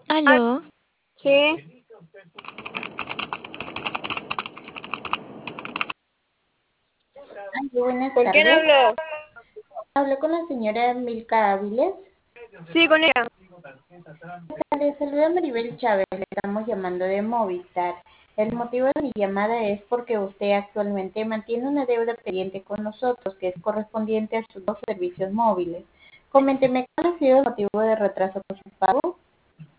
Aló, Sí, Ay, buenas ¿con quién tardes. habló? Hablo con la señora Milka Áviles. Sí, con ella. Le saluda Maribel Chávez. Le estamos llamando de Movistar. El motivo de mi llamada es porque usted actualmente mantiene una deuda pendiente con nosotros que es correspondiente a sus dos servicios móviles. Coménteme cuál ha sido el motivo de retraso con su pago.